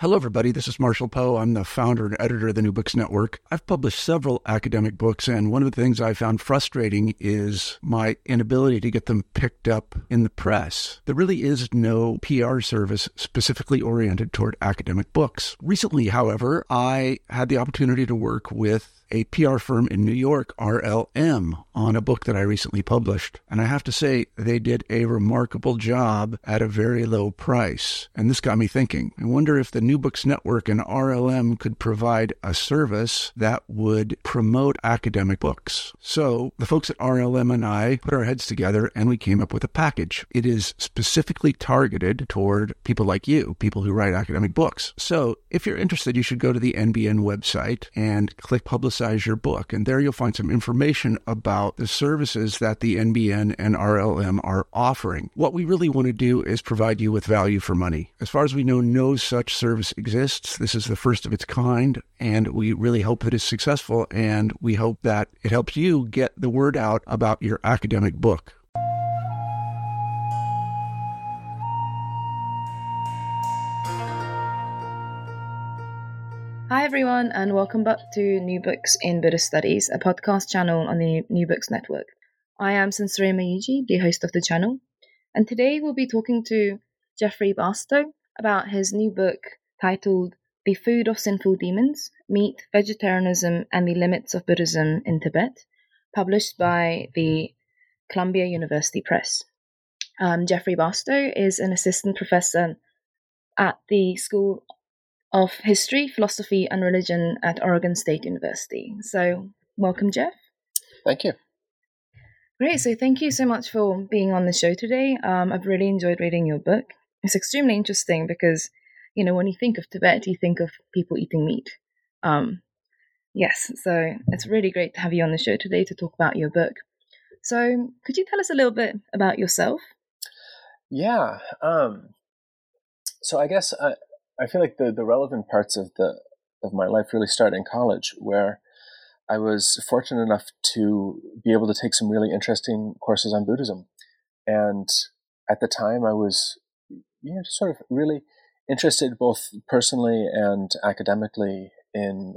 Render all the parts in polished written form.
Hello, everybody. This is Marshall Poe. I'm the founder and editor of the New Books Network. I've published several academic books, and one of the things I found frustrating is my inability to get them picked up in the press. There really is no PR service specifically oriented toward academic books. Recently, however, I had the opportunity to work with a PR firm in New York, RLM, on a book that I recently published. And I have to say, they did a remarkable job at a very low price. And this got me thinking. I wonder if the New Books Network and RLM could provide a service that would promote academic books. So the folks at RLM and I put our heads together and we came up with a package. It is specifically targeted toward people like you, people who write academic books. So if you're interested, you should go to the NBN website and click Publicize Your Book. And there you'll find some information about the services that the NBN and RLM are offering. What we really want to do is provide you with value for money. As far as we know, no such service exists. This is the first of its kind, and we really hope that it's successful, and we hope that it helps you get the word out about your academic book. Hi everyone, and welcome back to New Books in Buddhist Studies, a podcast channel on the New Books Network. I am Sansuri Mayuji, the host of the channel, and today we'll be talking to Jeffrey Barstow about his new book titled The Food of Sinful Demons: Meat, Vegetarianism, and the Limits of Buddhism in Tibet, published by the Columbia University Press. Jeffrey Barstow is an assistant professor at the School of History, Philosophy, and Religion at Oregon State University. So, welcome, Jeff. Thank you. Great. So, thank you so much for being on the show today. I've really enjoyed reading your book. It's extremely interesting because, when you think of Tibet, you think of people eating meat. Yes, so it's really great to have you on the show today to talk about your book. So, could you tell us a little bit about yourself? Yeah. So I guess I feel like the relevant parts of my life really start in college, where I was fortunate enough to be able to take some really interesting courses on Buddhism. And at the time I was, just sort of really interested both personally and academically in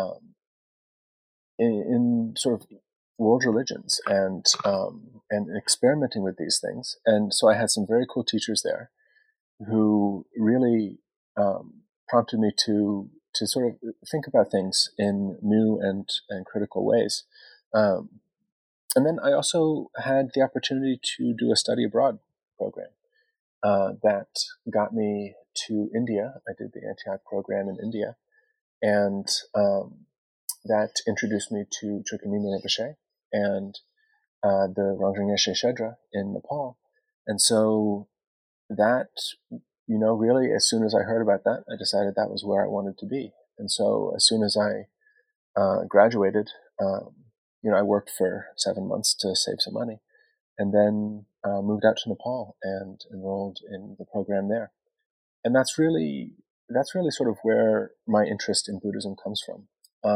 sort of world religions and experimenting with these things. And so I had some very cool teachers there who really prompted me to sort of think about things in new and critical ways. And then I also had the opportunity to do a study abroad program that got me to India. I did the Antioch program in India, and that introduced me to Chökyi Rinpoche and the Rangjung Yeshe Shedra in Nepal. And so that, really, as soon as I heard about that, I decided that was where I wanted to be. And so as soon as I graduated, I worked for 7 months to save some money, and then moved out to Nepal and enrolled in the program there. And that's really sort of where my interest in Buddhism comes from.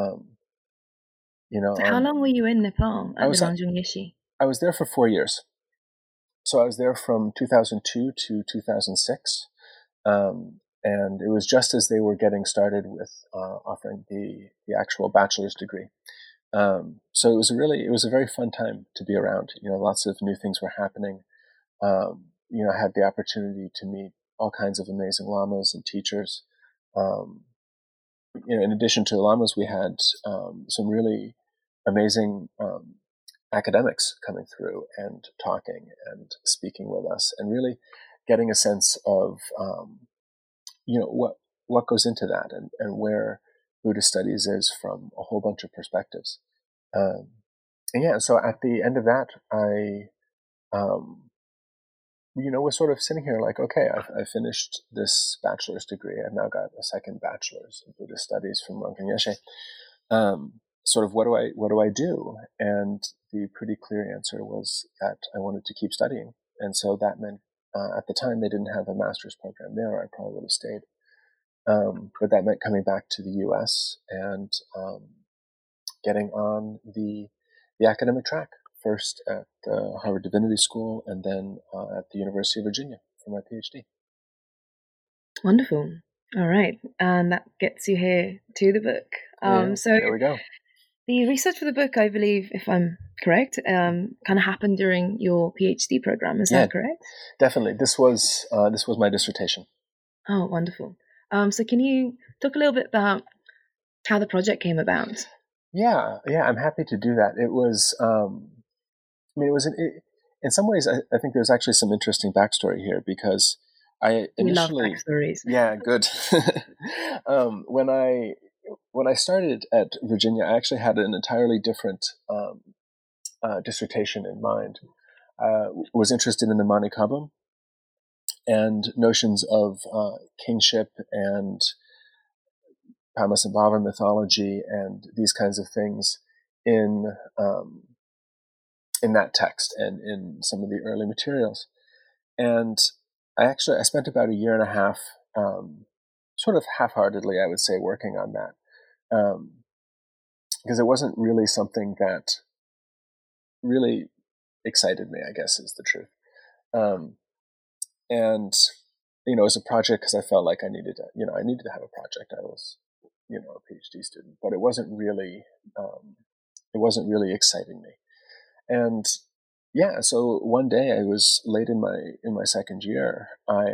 So how long were you in Nepal at the Rangjung Yeshe? I was there for 4 years. So I was there from 2002 to 2006. And it was just as they were getting started with offering the actual bachelor's degree. So it was a very fun time to be around. Lots of new things were happening. I had the opportunity to meet all kinds of amazing lamas and teachers. In addition to the lamas, we had some really amazing academics coming through and talking and speaking with us, and really getting a sense of what goes into that and where Buddhist studies is from a whole bunch of perspectives. So at the end of that, I was sort of sitting here like, okay, I finished this bachelor's degree. I've now got a second bachelor's in Buddhist studies from Rangjung Yeshe. Sort of what do I do? And the pretty clear answer was that I wanted to keep studying. And so that meant, at the time they didn't have a master's program there. I probably would have stayed. But that meant coming back to the U.S. and getting on the academic track, first at the Harvard Divinity School and then at the University of Virginia for my PhD. Wonderful. All right, and that gets you here to the book. So there we go. the research for the book, I believe, if I'm correct, kind of happened during your PhD program. Is that correct? Definitely. This was my dissertation. Oh, wonderful. So can you talk a little bit about how the project came about? Yeah, I'm happy to do that. It was, it was in some ways, I think there's actually some interesting backstory here because I initially, we love backstories. Yeah, good. When I started at Virginia, I actually had an entirely different dissertation in mind. Was interested in the Mani Kabum and notions of kingship and Padmasambhava mythology and these kinds of things in that text and in some of the early materials. And I spent about a year and a half, sort of half-heartedly, I would say, working on that, because it wasn't really something that really excited me, I guess is the truth. And it was a project because I felt like I needed to have a project. I was, a PhD student, but it wasn't really exciting me. And yeah, so one day I was late in my second year. I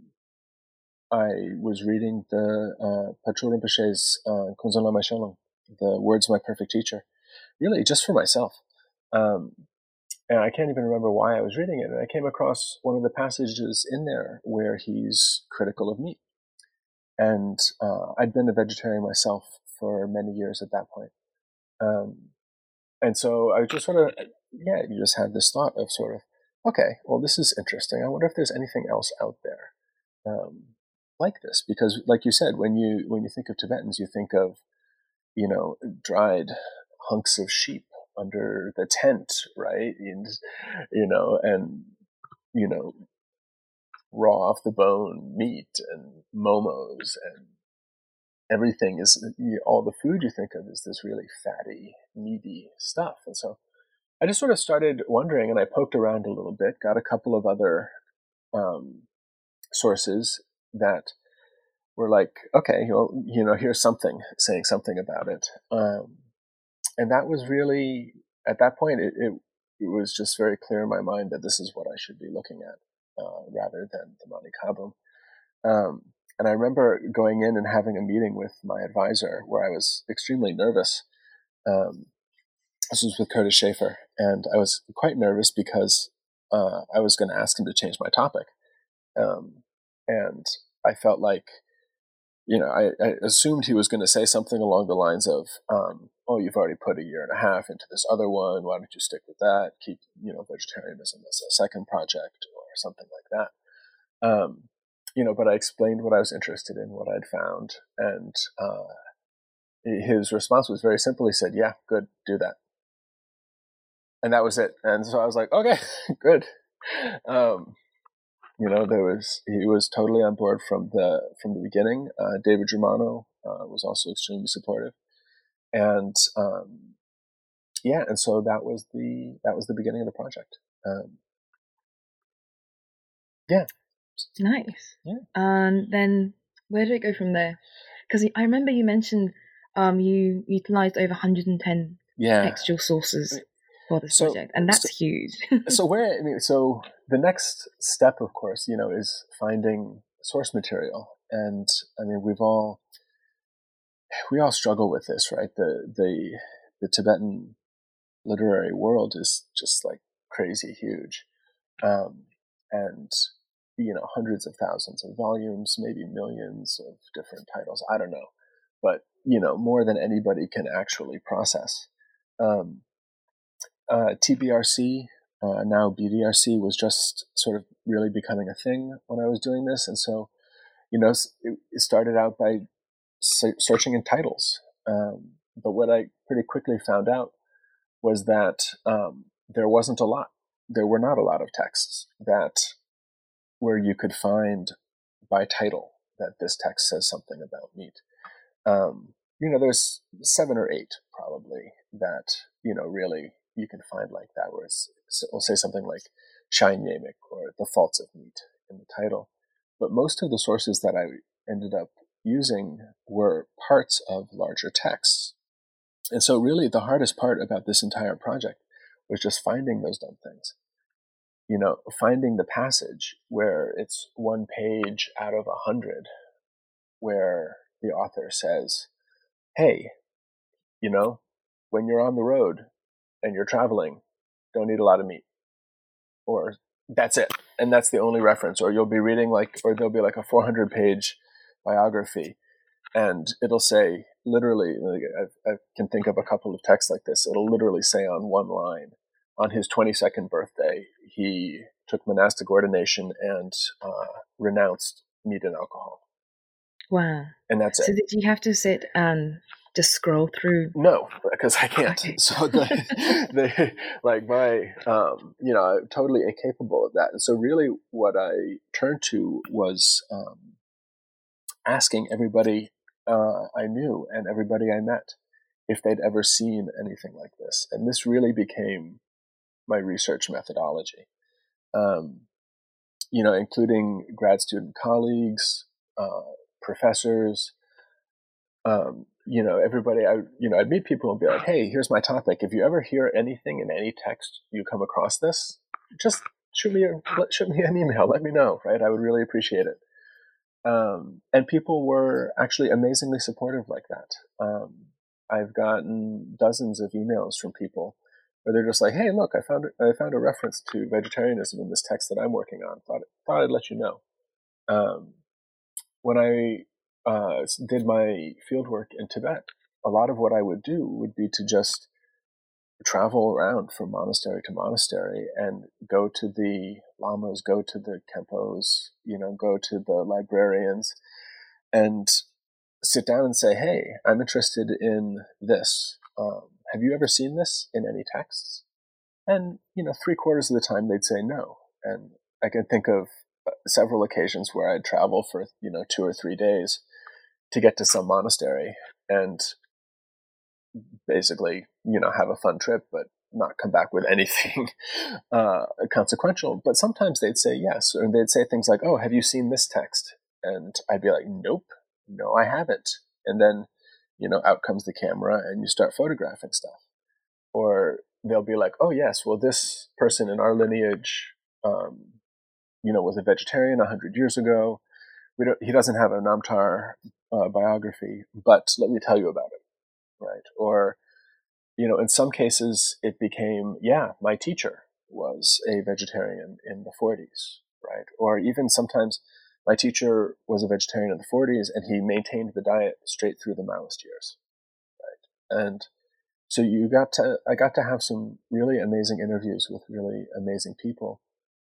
was reading the Patrul Rinpoche's Kunzon Lama Shalom, the Words of My Perfect Teacher, really just for myself. And I can't even remember why I was reading it. And I came across one of the passages in there where he's critical of meat. And I'd been a vegetarian myself for many years at that point. And so I just sort of, you just had this thought of sort of, okay, well, this is interesting. I wonder if there's anything else out there like this. Because like you said, when you think of Tibetans, you think of, dried hunks of sheep under the tent, right? And, raw off the bone meat and momos and everything is, all the food you think of is this really fatty, meaty stuff. And so I just sort of started wondering, and I poked around a little bit, got a couple of other sources that were like, okay, here's something saying something about it. And that was really, at that point, it was just very clear in my mind that this is what I should be looking at rather than the Mani Kabum. And I remember going in and having a meeting with my advisor where I was extremely nervous. This was with Curtis Schaefer, and I was quite nervous because I was going to ask him to change my topic. And I felt like, I assumed he was going to say something along the lines of, oh, you've already put a year and a half into this other one. Why don't you stick with that? Keep, vegetarianism as a second project or something like that. But I explained what I was interested in, what I'd found. And his response was very simple. He said, yeah, good, do that. And that was it. And so I was like, okay, good. He was totally on board from the beginning. David Germano was also extremely supportive, and and so that was the beginning of the project. Nice. Yeah. And then where did it go from there? Because I remember you mentioned you utilized over 110 textual sources for this project, and that's huge. So the next step, of course, is finding source material, and I mean we all struggle with this, right? The Tibetan literary world is just like crazy huge, and hundreds of thousands of volumes, maybe millions of different titles. I don't know, but more than anybody can actually process. TBRC, now BDRC, was just sort of really becoming a thing when I was doing this. And so, it started out by searching in titles. But what I pretty quickly found out was that there wasn't a lot. There were not a lot of texts where you could find by title that this text says something about meat. There's 7 or 8 probably that, really you can find like that, where it'll say something like Shine Yamik or The Faults of Meat in the title. But most of the sources that I ended up using were parts of larger texts. And so really the hardest part about this entire project was just finding those dumb things. Finding the passage where it's one page out of 100 where the author says, hey, when you're on the road and you're traveling, don't eat a lot of meat. Or that's it. And that's the only reference. Or you'll be reading or there'll be like a 400-page biography and it'll say literally, I can think of a couple of texts like this. It'll literally say on one line, on his 22nd birthday, he took monastic ordination and renounced meat and alcohol. Wow. And that's it. So did you have to sit and just scroll through? No, because I can't. Okay. So I'm totally incapable of that. And so really what I turned to was asking everybody I knew and everybody I met if they'd ever seen anything like this. And this really became my research methodology, including grad student colleagues, professors, everybody. I'd meet people and be like, hey, here's my topic. If you ever hear anything in any text you come across this, just shoot me an email. Let me know, right? I would really appreciate it. And people were actually amazingly supportive like that. I've gotten dozens of emails from people where they're just like, hey, look, I found a reference to vegetarianism in this text that I'm working on. Thought I'd let you know. When I did my fieldwork in Tibet, a lot of what I would do would be to just travel around from monastery to monastery and go to the lamas, go to the khenpos, go to the librarians and sit down and say, hey, I'm interested in this. Have you ever seen this in any texts? And, 3/4 of the time they'd say no. And I can think of several occasions where I'd travel for, 2 or 3 days to get to some monastery and basically, have a fun trip, but not come back with anything consequential. But sometimes they'd say yes, or they'd say things like, oh, have you seen this text? And I'd be like, nope, no, I haven't. And then, out comes the camera and you start photographing stuff. Or they'll be like, oh, yes, well, this person in our lineage, was a vegetarian 100 years ago. He doesn't have a Namtar biography, but let me tell you about it. Right. Or, in some cases it became, my teacher was a vegetarian in the 40s, right? Or even sometimes my teacher was a vegetarian in the 40s and he maintained the diet straight through the Maoist years, right? And so I got to have some really amazing interviews with really amazing people,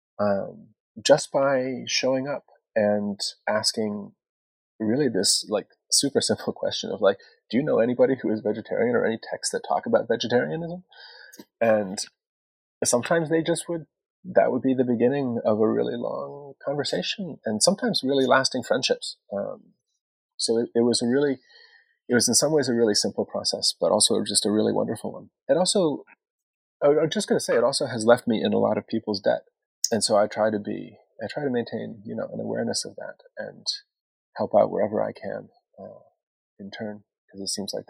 just by showing up and asking really this super simple question of do you know anybody who is vegetarian or any texts that talk about vegetarianism? And sometimes that would be the beginning of a really long conversation and sometimes really lasting friendships. So it was in some ways a really simple process, but also just a really wonderful one. It also, I'm just going to say, it also has left me in a lot of people's debt. And so I try to maintain, an awareness of that and help out wherever I can in turn, because it seems like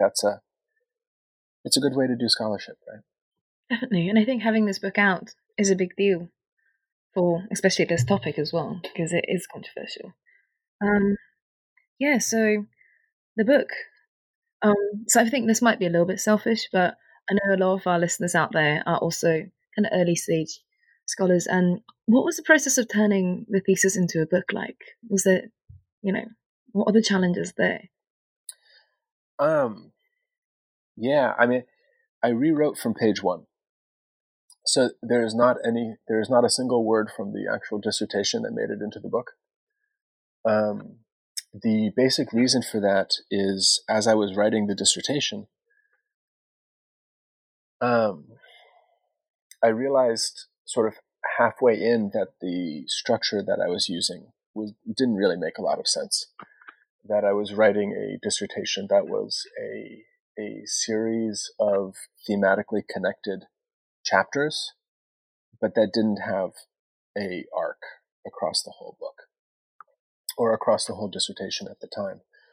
it's a good way to do scholarship, right? Definitely. And I think having this book out is a big deal for especially this topic as well, because it is controversial. So the book. So I think this might be a little bit selfish, but I know a lot of our listeners out there are also kind of early stage scholars. And what was the process of turning the thesis into a book like? Was it, what are the challenges there? I rewrote from page 1. So there is not a single word from the actual dissertation that made it into the book. The basic reason for that is, as I was writing the dissertation, I realized sort of halfway in that the structure that I was using didn't really make a lot of sense. That I was writing a dissertation that was a series of thematically connected chapters, but that didn't have a arc across the whole book or across the whole dissertation at the time.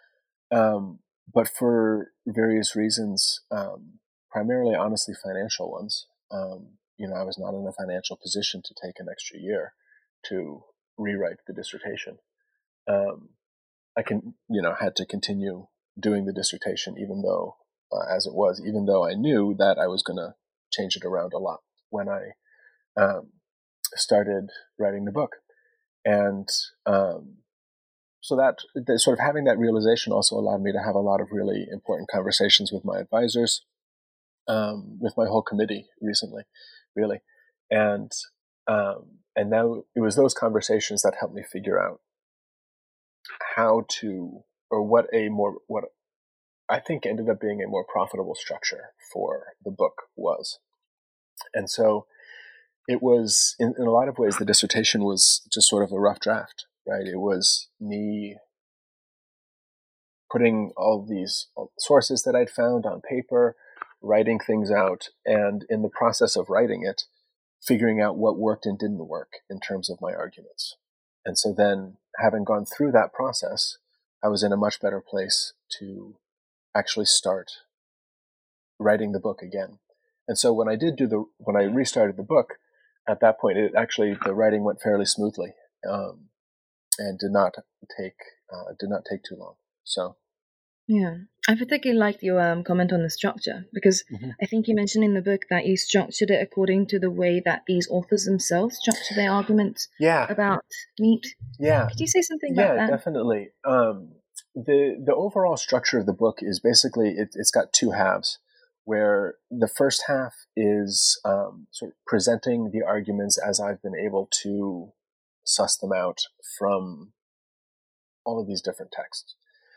But for various reasons, primarily, honestly, financial ones, I was not in a financial position to take an extra year to rewrite the dissertation. I had to continue doing the dissertation, even though, even though I knew that I was going to change it around a lot when I started writing the book. And so that sort of having that realization also allowed me to have a lot of really important conversations with my advisors, with my whole committee recently, really. And now it was those conversations that helped me figure out how to, or what I think ended up being a more profitable structure for the book was. And so it was, in a lot of ways, the dissertation was just sort of a rough draft, right? It was me putting all these sources that I'd found on paper, writing things out, and in the process of writing it, figuring out what worked and didn't work in terms of my arguments. And so then, having gone through that process, I was in a much better place to actually start writing the book again. And so when I restarted the book, at that point, the writing went fairly smoothly, and did not take too long. So, yeah, I particularly liked your comment on the structure, because I think you mentioned in the book that you structured it according to the way that these authors themselves structure their arguments about meat. Yeah. Could you say something about that? Yeah, definitely. The overall structure of the book is basically, it's got two halves, where the first half is sort of presenting the arguments as I've been able to suss them out from all of these different texts.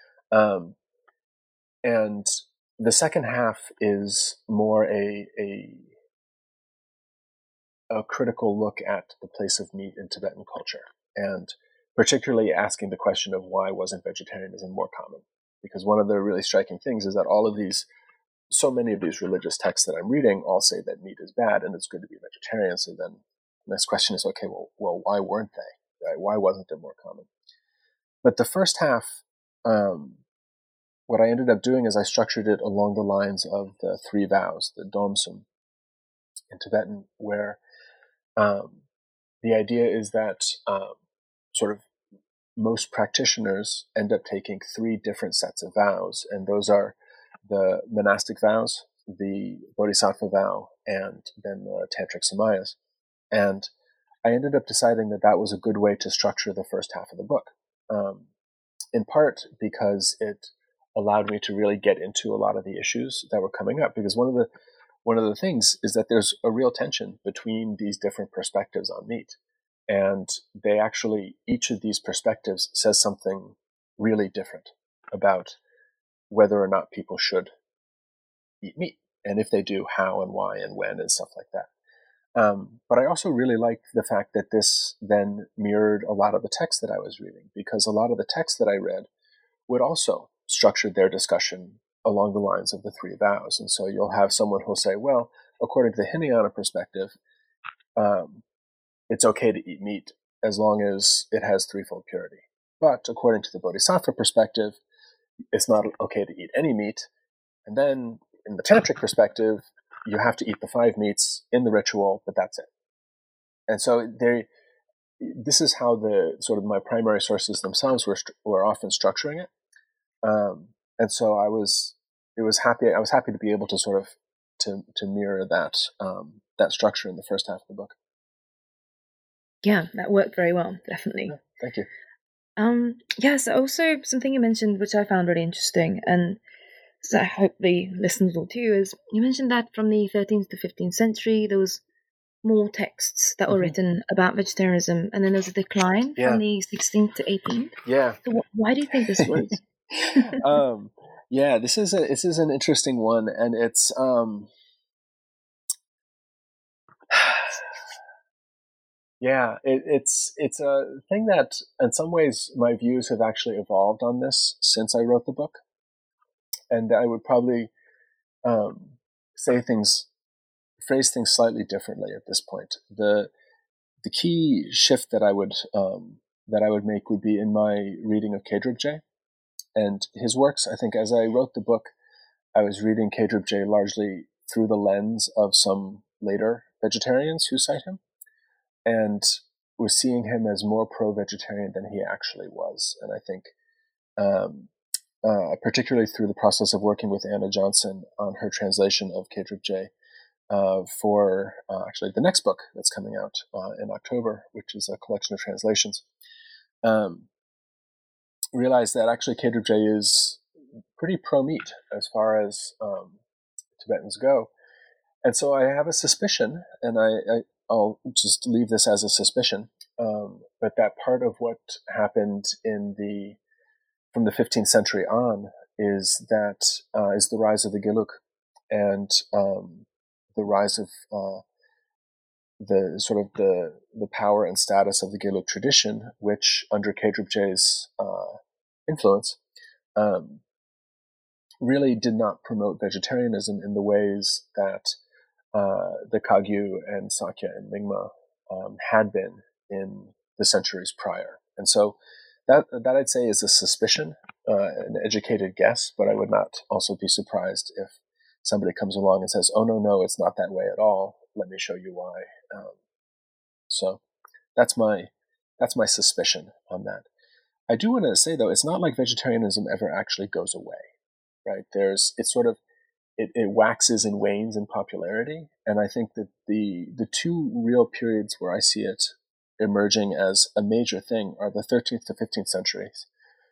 And the second half is more a critical look at the place of meat in Tibetan culture, and particularly asking the question of why wasn't vegetarianism more common? Because one of the really striking things is that so many of these religious texts that I'm reading all say that meat is bad and it's good to be vegetarian. So then the next question is, okay, well, why weren't they? Right? Why wasn't it more common? But the first half, what I ended up doing is I structured it along the lines of the three vows, the Domsum in Tibetan, where the idea is that sort of most practitioners end up taking three different sets of vows, and those are the monastic vows, the bodhisattva vow, and then the tantric samayas. And I ended up deciding that that was a good way to structure the first half of the book, in part because it allowed me to really get into a lot of the issues that were coming up. Because one of the things is that there's a real tension between these different perspectives on meat. And each of these perspectives says something really different about whether or not people should eat meat. And if they do, how and why and when and stuff like that. But I also really liked the fact that this then mirrored a lot of the text that I was reading, because a lot of the text that I read would also structure their discussion along the lines of the three vows. And so you'll have someone who'll say, well, according to the Hinayana perspective, it's okay to eat meat as long as it has threefold purity. But according to the Bodhisattva perspective, it's not okay to eat any meat. And then in the tantric perspective, you have to eat the 5 meats in the ritual, but that's it. And so this is how the sort of my primary sources themselves were often structuring it. And so I was happy to be able to sort of to mirror that structure in the first half of the book. Yeah, that worked very well, definitely. Yeah, thank you. So also something you mentioned, which I found really interesting, and so I hope the listeners will too, is you mentioned that from the 13th to 15th century, there was more texts that were written about vegetarianism, and then there was a decline from the 16th to 18th. Yeah. So why do you think this was? This is an interesting one, and it's it's a thing that in some ways my views have actually evolved on this since I wrote the book, and I would probably phrase things slightly differently at this point. The key shift that I would make would be in my reading of Khedrubje. And his works, I think, as I wrote the book, I was reading K-Drip-J largely through the lens of some later vegetarians who cite him, and was seeing him as more pro-vegetarian than he actually was. And I think, particularly through the process of working with Anna Johnson on her translation of K-Drip-J for actually the next book that's coming out in October, which is a collection of translations, realized that actually K-Drip-J is pretty pro-meat as far as Tibetans go. And so I have a suspicion, and I'll just leave this as a suspicion, but that part of what happened from the 15th century on is the rise of the Gelug, and the rise of the power and status of the Gelug tradition, which under K-Drip-J's influence really did not promote vegetarianism in the ways that the Kagyu and Sakya and Nyingma had been in the centuries prior. And so that I'd say is a suspicion, an educated guess, but I would not also be surprised if somebody comes along and says, oh, no, it's not that way at all. Let me show you why. So that's my suspicion on that. I do want to say, though, it's not like vegetarianism ever actually goes away, right? It waxes and wanes in popularity. And I think that the two real periods where I see it emerging as a major thing are the 13th to 15th centuries.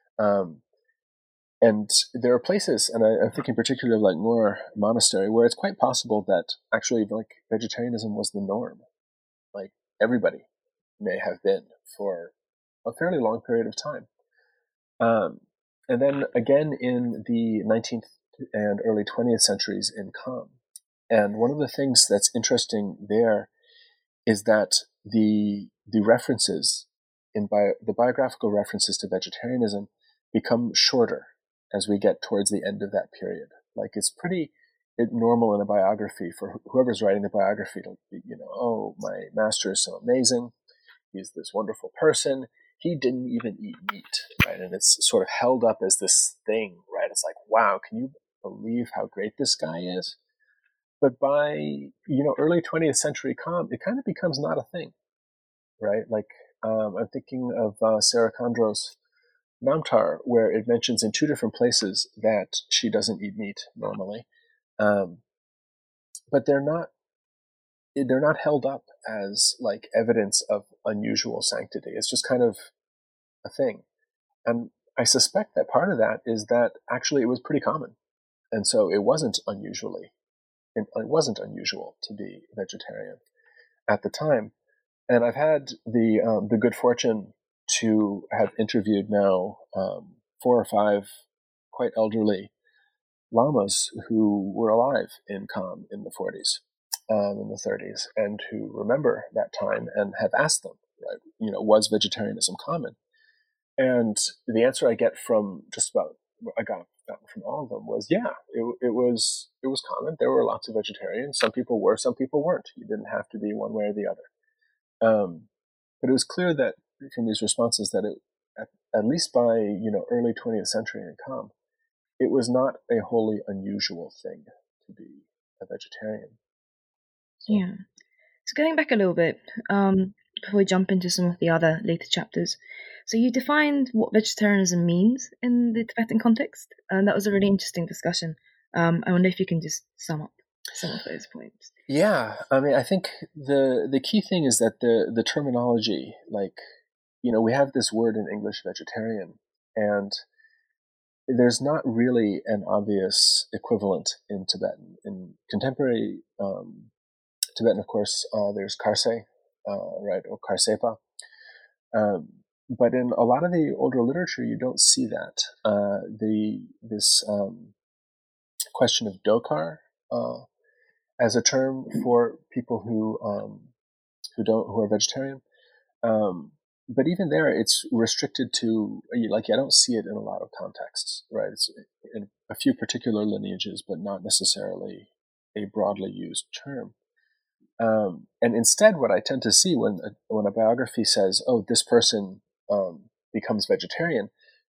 And there are places, and I'm thinking particularly of like Ngor Monastery, where it's quite possible that actually like vegetarianism was the norm. Like everybody may have been for a fairly long period of time. And then again in the 19th and early 20th centuries in Kham. And one of the things that's interesting there is that the references the biographical references to vegetarianism become shorter as we get towards the end of that period. Like it's pretty normal in a biography for whoever's writing the biography to be, oh, my master is so amazing. He's this wonderful person. He didn't even eat meat, right? And it's sort of held up as this thing, right? It's like, wow, can you believe how great this guy is? But by, early 20th century Kham, it kind of becomes not a thing, right? Like, I'm thinking of Sarah Kandro's Namtar, where it mentions in two different places that she doesn't eat meat normally. But they're not held up as like evidence of unusual sanctity. It's just kind of a thing. And I suspect that part of that is that actually it was pretty common. And so it wasn't unusual to be vegetarian at the time. And I've had the good fortune to have interviewed now 4 or 5 quite elderly lamas who were alive in Kham in the 40s, in the 30s, and who remember that time and have asked them, right, was vegetarianism common? And the answer I get from gotten from all of them was, yeah, it was common. There were lots of vegetarians. Some people were, some people weren't. You didn't have to be one way or the other. But it was clear that from these responses that at least by early 20th century in Kham, it was not a wholly unusual thing to be a vegetarian. So. Yeah. So going back a little bit, before we jump into some of the other later chapters, so you defined what vegetarianism means in the Tibetan context, and that was a really interesting discussion. I wonder if you can just sum up some of those points. Yeah, I mean, I think the key thing is that the terminology, like, we have this word in English, vegetarian, and there's not really an obvious equivalent in Tibetan. In contemporary Tibetan, of course, there's Kharsay, right, or Kharsepa. But in a lot of the older literature, you don't see that. This question of dokar as a term for people who are vegetarian. But even there, it's restricted to, I don't see it in a lot of contexts, right? It's in a few particular lineages, but not necessarily a broadly used term. And instead, what I tend to see when a biography says, oh, this person becomes vegetarian,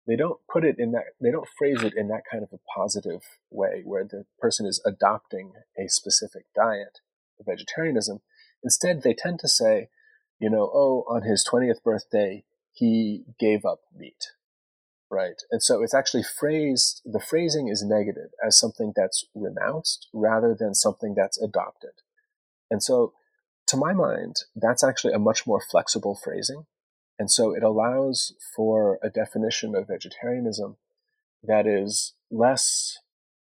they don't phrase it in that kind of a positive way where the person is adopting a specific diet, vegetarianism. Instead, they tend to say, on his 20th birthday, he gave up meat, right? And so it's actually the phrasing is negative as something that's renounced rather than something that's adopted. And so, to my mind, that's actually a much more flexible phrasing. And so it allows for a definition of vegetarianism that is less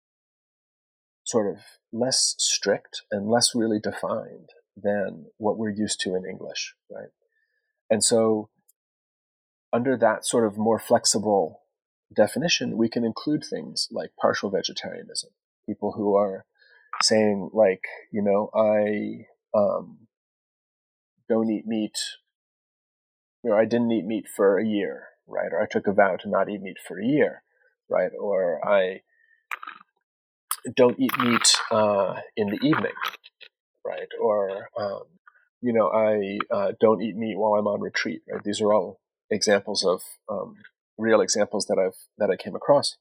strict and less really defined than what we're used to in English, right? And so under that sort of more flexible definition, we can include things like partial vegetarianism, people who are saying like, I don't eat meat, I didn't eat meat for a year, right? Or I took a vow to not eat meat for a year, right? Or I don't eat meat in the evening, right? Or, I don't eat meat while I'm on retreat, right? These are all examples of real examples that I came across.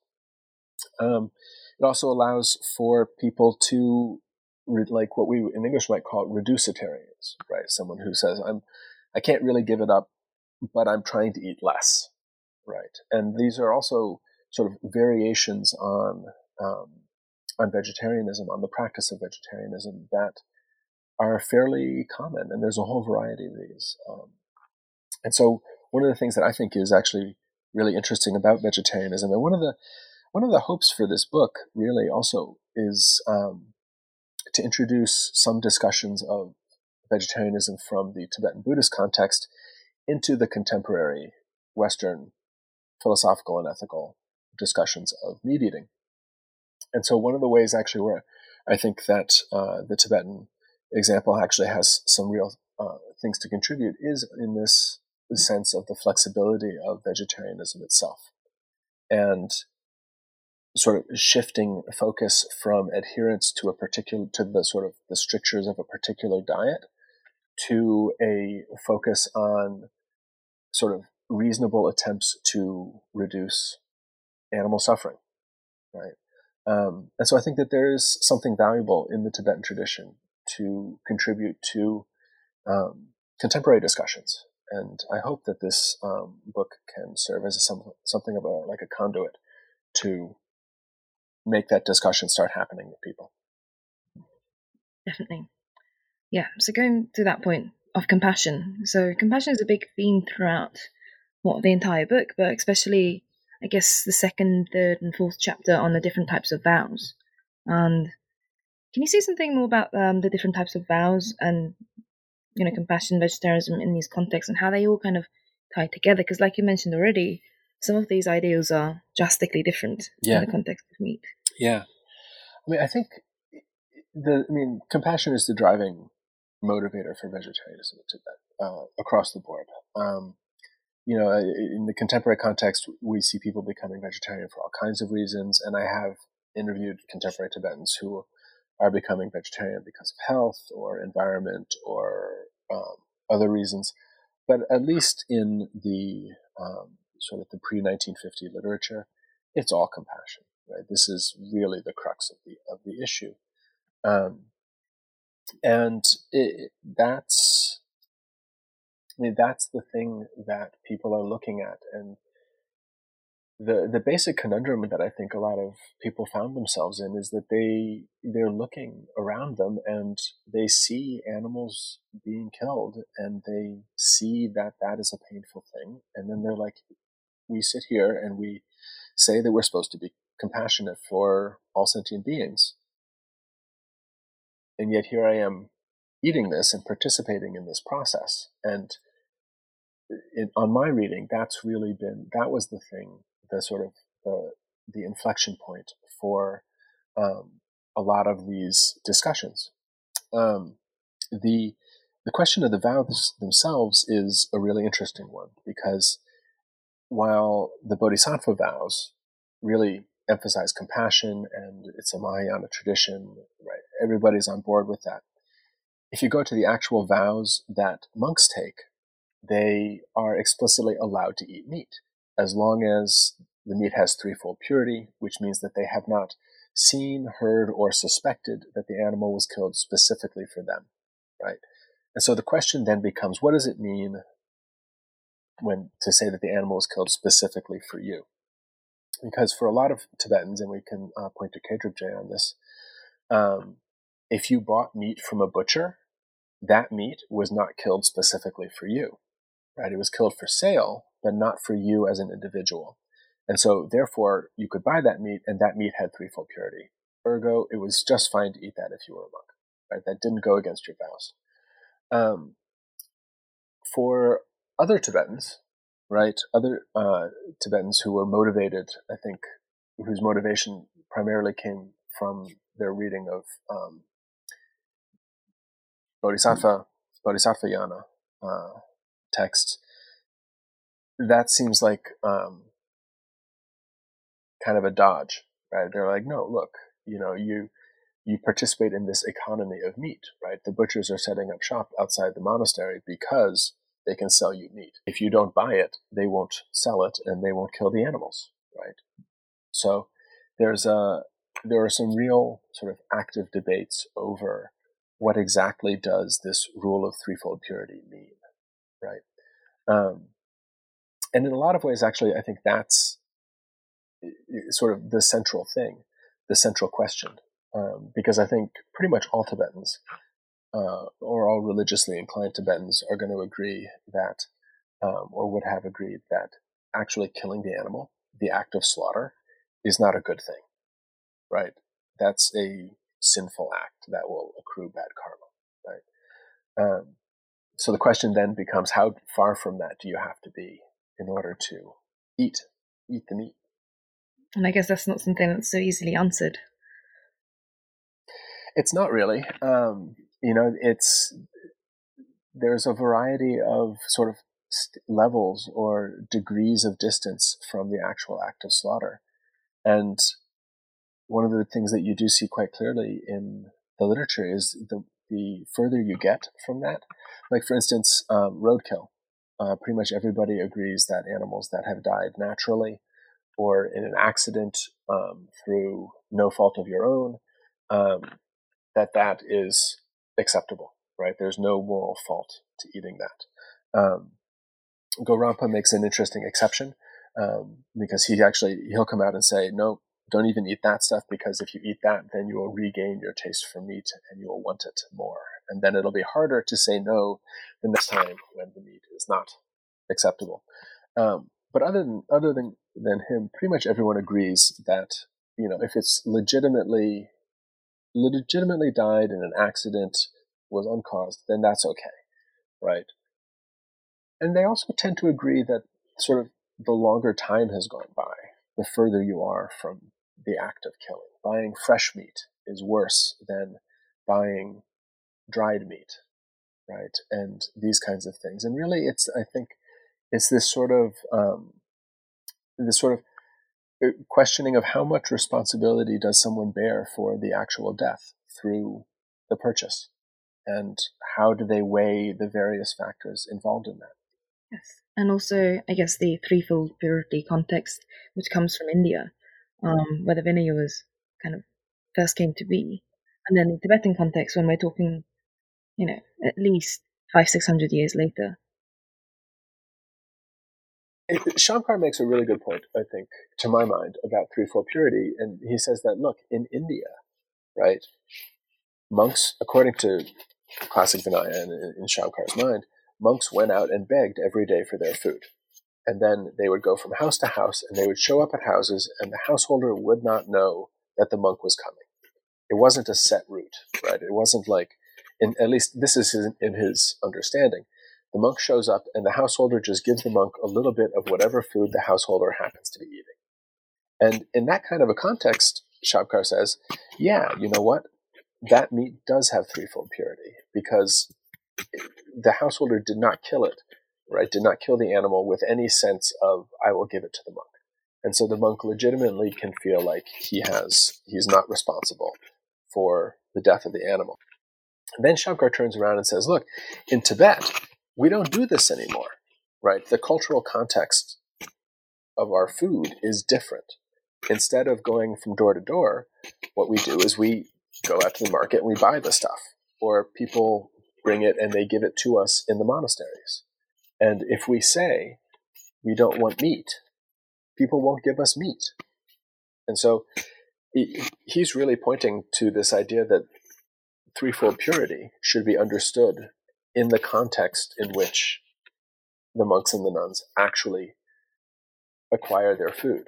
It also allows for people to, like what we in English might call reducitarians, right? Someone who says, I can't really give it up, but I'm trying to eat less, right? And these are also sort of variations on vegetarianism, on the practice of vegetarianism that are fairly common, and there's a whole variety of these. And so one of the things that I think is actually really interesting about vegetarianism, and one of the hopes for this book really also is to introduce some discussions of vegetarianism from the Tibetan Buddhist context into the contemporary Western philosophical and ethical discussions of meat eating. And so one of the ways actually where I think that the Tibetan example actually has some real things to contribute is in this sense of the flexibility of vegetarianism itself, and sort of shifting focus from adherence to the sort of the strictures of a particular diet to a focus on sort of reasonable attempts to reduce animal suffering, right? And so I think that there is something valuable in the Tibetan tradition to contribute to contemporary discussions. And I hope that this book can serve as something of a conduit to make that discussion start happening with people. Definitely. Yeah, so going to that point of compassion. So compassion is a big theme throughout the entire book, but especially, I guess, the second, third, and fourth chapter on the different types of vows. And can you say something more about the different types of vows and, compassion, vegetarianism in these contexts and how they all kind of tie together? Because like you mentioned already, some of these ideals are drastically different in the context of meat. Yeah. I mean, I think compassion is the driving motivator for vegetarianism in Tibet, across the board. In the contemporary context, we see people becoming vegetarian for all kinds of reasons, and I have interviewed contemporary Tibetans who are becoming vegetarian because of health or environment or other reasons. But at least in the sort of the pre-1950 literature, it's all compassion, right? This is really the crux of the issue. And that's the thing that people are looking at. And the basic conundrum that I think a lot of people found themselves in is that they're looking around them and they see animals being killed and they see that is a painful thing. And then they're like, we sit here and we say that we're supposed to be compassionate for all sentient beings. And yet here I am eating this and participating in this process. And on my reading, that was the thing, the sort of the inflection point for a lot of these discussions. The question of the vows themselves is a really interesting one, because while the Bodhisattva vows really emphasize compassion and it's a Mahayana tradition, right? Everybody's on board with that. If you go to the actual vows that monks take, they are explicitly allowed to eat meat as long as The meat has threefold purity, which means that they have not seen, heard, or suspected that the animal was killed specifically for them, right? And so the question then becomes, what does it mean when to say that the animal was killed specifically for you? Because for a lot of Tibetans, and we can point to Khedrubje on this, if you bought meat from a butcher, that meat was not killed specifically for you, right? It was killed for sale, but not for you as an individual. And so, therefore, you could buy that meat, and that meat had threefold purity. Ergo, it was just fine to eat that if you were a monk, right? That didn't go against your vows. For other Tibetans, right, other Tibetans who were motivated, I think, whose motivation primarily came from their reading of Bodhisattvayana texts, that seems like kind of a dodge, right? They're like, no, look, you participate in this economy of meat, right? The butchers are setting up shop outside the monastery because they can sell you meat. If you don't buy it, they won't sell it and they won't kill the animals, right? So there are some real sort of active debates over what exactly does this rule of threefold purity mean, right? And in a lot of ways, actually, I think that's sort of the central thing, the central question, because I think pretty much all Tibetans, or all religiously inclined Tibetans, are going to agree that, or would have agreed that actually killing the animal, the act of slaughter, is not a good thing, right? That's a sinful act that will accrue bad karma, right? So the question then becomes, how far from that do you have to be in order to eat the meat? And I guess that's not something that's so easily answered. It's not really. There's a variety of sort of levels or degrees of distance from the actual act of slaughter. And one of the things that you do see quite clearly in the literature is the further you get from that. Like, for instance, roadkill. Pretty much everybody agrees that animals that have died naturally or in an accident through no fault of your own, that is acceptable, right? There's no moral fault to eating that. Gorampa makes an interesting exception because he'll come out and say, no, don't even eat that stuff, because if you eat that, then you will regain your taste for meat and you will want it more. And then it'll be harder to say no the next time when the meat is not acceptable. But other than him, pretty much everyone agrees that, if it's legitimately died in an accident, was uncaused, then that's okay, right? And they also tend to agree that sort of the longer time has gone by, the further you are from the act of killing. Buying fresh meat is worse than buying dried meat, right? And these kinds of things. And really, I think it's this sort of questioning of how much responsibility does someone bear for the actual death through the purchase, and how do they weigh the various factors involved in that? Yes, and also, I guess, the threefold purity context, which comes from India, where the Vinaya was kind of first came to be, and then the Tibetan context when we're talking, at least 500-600 years later. Shamkar makes a really good point, I think, to my mind, about threefold purity, and he says that, look, in India, right, monks, according to classic Vinaya and in Shamkar's mind, monks went out and begged every day for their food. And then they would go from house to house, and they would show up at houses, and the householder would not know that the monk was coming. It wasn't a set route, right? It wasn't like, at least this is in his understanding. The monk shows up, and the householder just gives the monk a little bit of whatever food the householder happens to be eating. And in that kind of a context, Shamkar says, yeah, you know what? That meat does have threefold purity, because the householder did not kill it, right? Did not kill the animal with any sense of, I will give it to the monk. And so the monk legitimately can feel like he's not responsible for the death of the animal. And then Shamkar turns around and says, look, in Tibet, we don't do this anymore, right? The cultural context of our food is different. Instead of going from door to door, what we do is we go out to the market and we buy the stuff, or people bring it and they give it to us in the monasteries. And if we say we don't want meat, people won't give us meat. And so he's really pointing to this idea that threefold purity should be understood in the context in which the monks and the nuns actually acquire their food.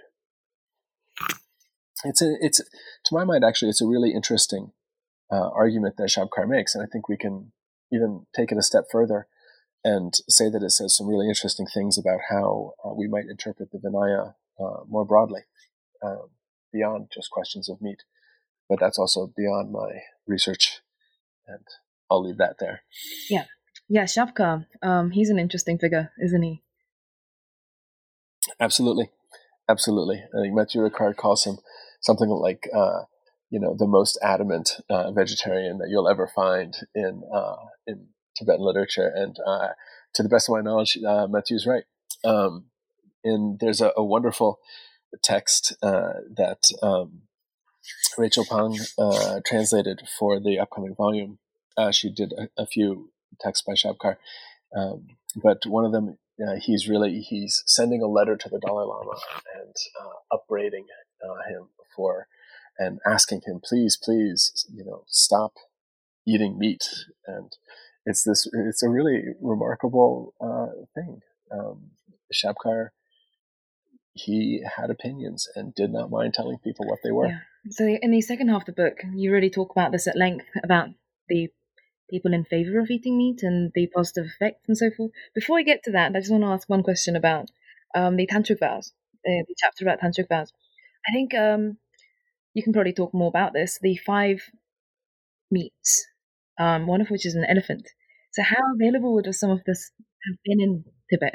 It's to my mind, actually, it's a really interesting argument that Shabkar makes, and I think we can even take it a step further and say that it says some really interesting things about how we might interpret the Vinaya more broadly, beyond just questions of meat. But that's also beyond my research, and I'll leave that there. Yeah, Shabkar, he's an interesting figure, isn't he? Absolutely. I think Mathieu Ricard calls him something like, the most adamant vegetarian that you'll ever find in Tibetan literature. And to the best of my knowledge, Mathieu's right. And there's a wonderful text that Rachel Pang translated for the upcoming volume. She did a few texts by Shabkar, but one of them, he's sending a letter to the Dalai Lama and upbraiding him and asking him, please, stop eating meat. And it's a really remarkable thing. Shabkar, he had opinions and did not mind telling people what they were. Yeah. So in the second half of the book, you really talk about this at length, about the people in favor of eating meat and the positive effects and so forth. Before I get to that, I just want to ask one question about the tantric vows, the chapter about tantric vows. I think you can probably talk more about this. The 5 meats, one of which is an elephant. So how available does some of this have been in Tibet,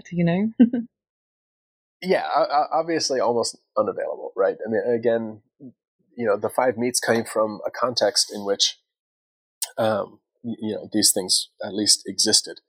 Yeah, obviously almost unavailable, right? I mean, again, the 5 meats came from a context in which, these things at least existed.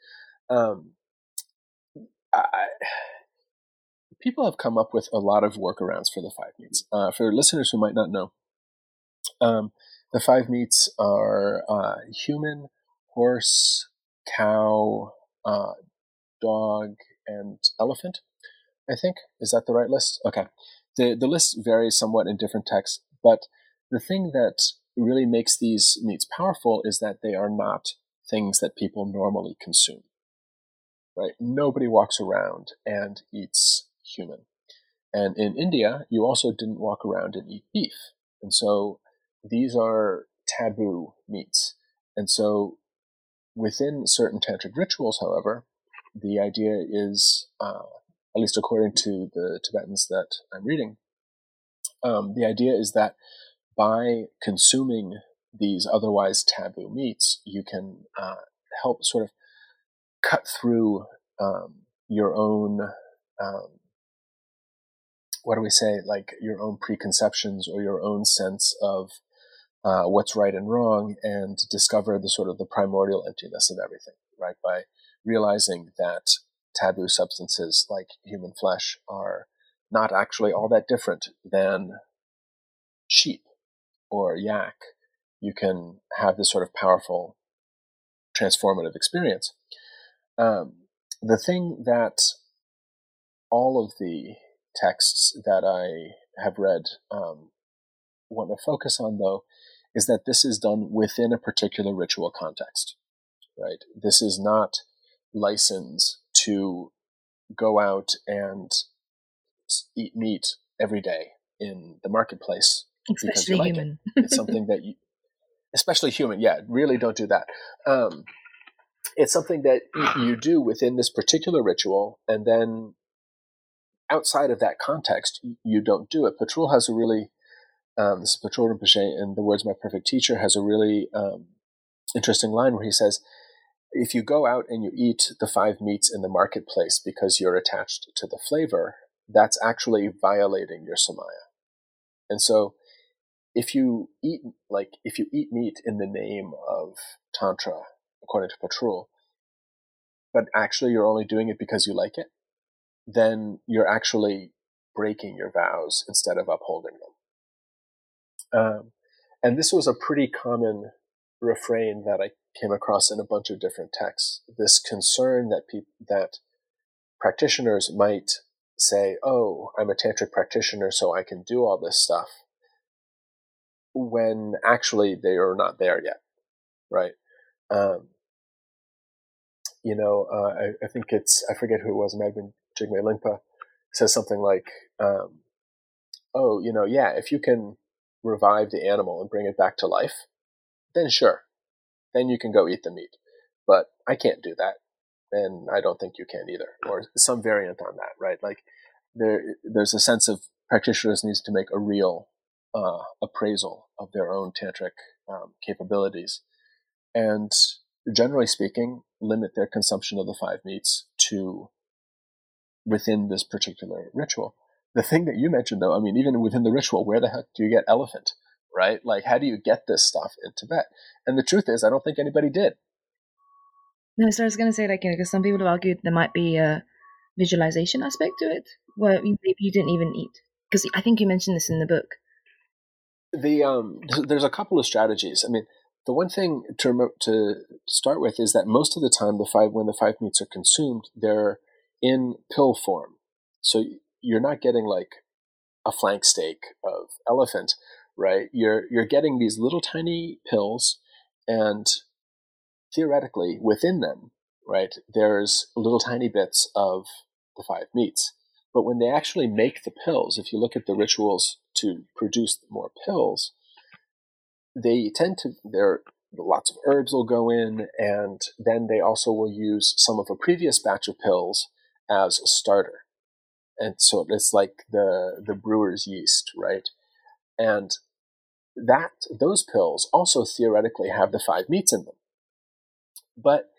People have come up with a lot of workarounds for the 5 meats. For listeners who might not know, the 5 meats are human, horse, cow, dog, and elephant, I think. Is that the right list? Okay. The list varies somewhat in different texts, but the thing that really makes these meats powerful is that they are not things that people normally consume, right? Nobody walks around and eats human. And in India, you also didn't walk around and eat beef. And so these are taboo meats. And so within certain tantric rituals, however, the idea is, at least according to the Tibetans that I'm reading, the idea is that by consuming these otherwise taboo meats, you can help sort of cut through your own, your own preconceptions or your own sense of what's right and wrong, and discover the sort of the primordial emptiness of everything, right? By realizing that taboo substances like human flesh are not actually all that different than sheep or yak. You can have this sort of powerful transformative experience. The thing that all of the texts that I have read want to focus on, though, is that this is done within a particular ritual context, right? This is not license to go out and eat meat every day in the marketplace because you like it. It's something that especially human, really don't do that. It's something that you do within this particular ritual, and then outside of that context, you don't do it. Patrul has a really, this is Patrul Rinpoche in The Words of My Perfect Teacher, has a really interesting line where he says, if you go out and you eat the 5 meats in the marketplace because you're attached to the flavor, that's actually violating your samaya. And so if you eat meat in the name of Tantra, according to Patrul, but actually you're only doing it because you like it, then you're actually breaking your vows instead of upholding them. And this was a pretty common refrain that I came across in a bunch of different texts. This concern that practitioners might say, "Oh, I'm a tantric practitioner, so I can do all this stuff," when actually they are not there yet, right? I think I forget who it was, maybe Jigme Lingpa, says something like, if you can revive the animal and bring it back to life, then sure, then you can go eat the meat. But I can't do that, and I don't think you can either, or some variant on that, right? Like there's a sense of practitioners needs to make a real appraisal of their own tantric capabilities, and generally speaking, limit their consumption of the 5 meats to within this particular ritual. The thing that you mentioned, though, I mean, even within the ritual, where the heck do you get elephant, right? Like, how do you get this stuff in Tibet? And the truth is, I don't think anybody did. No, so I was going to say, because some people have argued there might be a visualization aspect to it, where maybe you didn't even eat. Because I think you mentioned this in the book. There's a couple of strategies. I mean, the one thing to start with is that most of the time, when the 5 meats are consumed, they're in pill form. So you're not getting like a flank steak of elephant, right? You're getting these little tiny pills, and theoretically within them, right, there's little tiny bits of the 5 meats. But when they actually make the pills, if you look at the rituals to produce more pills, lots of herbs will go in, and then they also will use some of a previous batch of pills as a starter. And so it's like the brewer's yeast, right? And those pills also theoretically have the 5 meats in them. But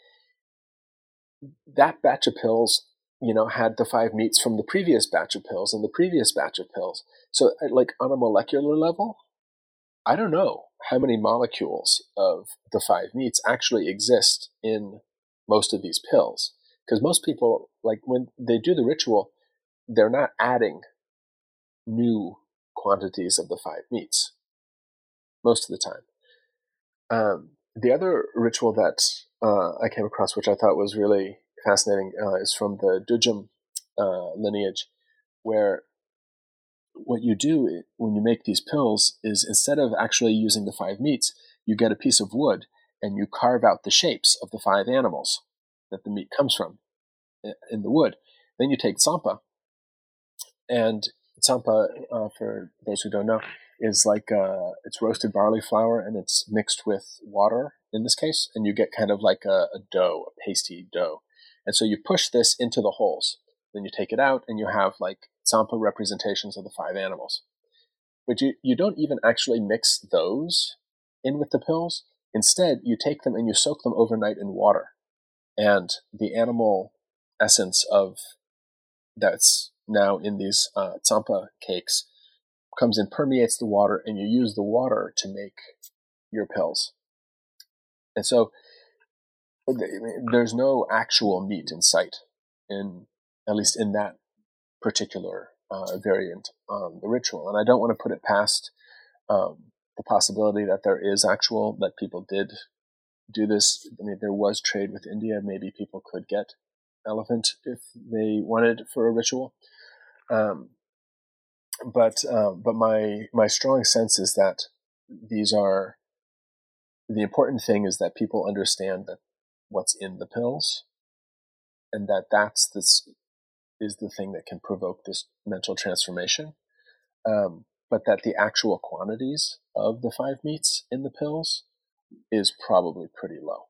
that batch of pills, had the 5 meats from the previous batch of pills and the previous batch of pills. So like on a molecular level, I don't know how many molecules of the 5 meats actually exist in most of these pills. Because most people, like when they do the ritual, they're not adding new quantities of the 5 meats most of the time. The other ritual that I came across, which I thought was really fascinating, is from the Dujum lineage, where what you do when you make these pills is instead of actually using the 5 meats, you get a piece of wood and you carve out the shapes of the 5 animals that the meat comes from in the wood. Then you take tsampa, and tsampa, for those who don't know, is like it's roasted barley flour and it's mixed with water in this case, and you get kind of like a dough, a pasty dough. And so you push this into the holes. Then you take it out and you have like tsampa representations of the 5 animals. But you don't even actually mix those in with the pills. Instead, you take them and you soak them overnight in water. And the animal essence that's now in these tsampa cakes comes and permeates the water, and you use the water to make your pills. And so there's no actual meat in sight, at least in that particular variant on the ritual. And I don't want to put it past the possibility that that people did do this. I mean, there was trade with India. Maybe people could get elephant if they wanted for a ritual. But my strong sense is that the important thing is that people understand that what's in the pills, and this is the thing that can provoke this mental transformation. But that the actual quantities of the 5 meats in the pills is probably pretty low.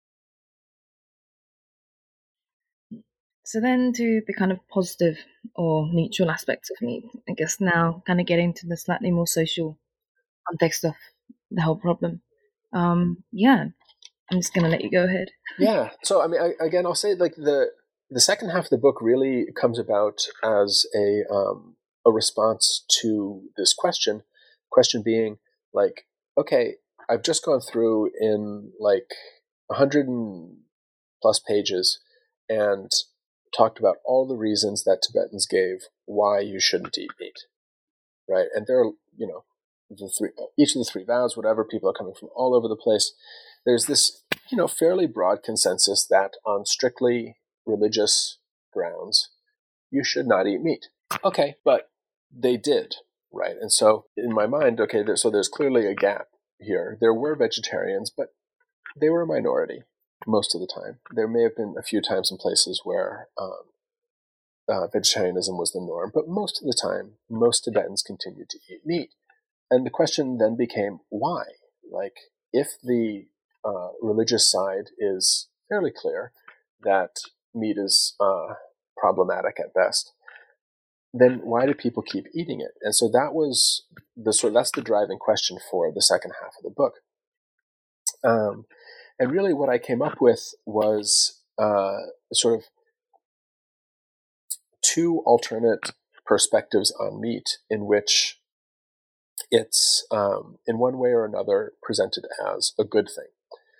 So then to the kind of positive or neutral aspects of meat, I guess now kind of getting to the slightly more social context of the whole problem. I'm just going to let you go ahead. Yeah. So, I mean, again, I'll say like the second half of the book really comes about as a response to this question being like, okay, I've just gone through in like 100+ pages and talked about all the reasons that Tibetans gave why you shouldn't eat meat, right? And there are, each of the three vows, whatever, people are coming from all over the place. There's this, fairly broad consensus that on strictly religious grounds, you should not eat meat. Okay, but they did, right? And so in my mind, so there's clearly a gap here. There were vegetarians, but they were a minority most of the time. There may have been a few times and places where vegetarianism was the norm, but most of the time, most Tibetans continued to eat meat. And the question then became, why? Like, if the religious side is fairly clear that meat is problematic at best, then why do people keep eating it? And so that's the driving question for the second half of the book. And really what I came up with was sort of two alternate perspectives on meat in which it's, in one way or another, presented as a good thing.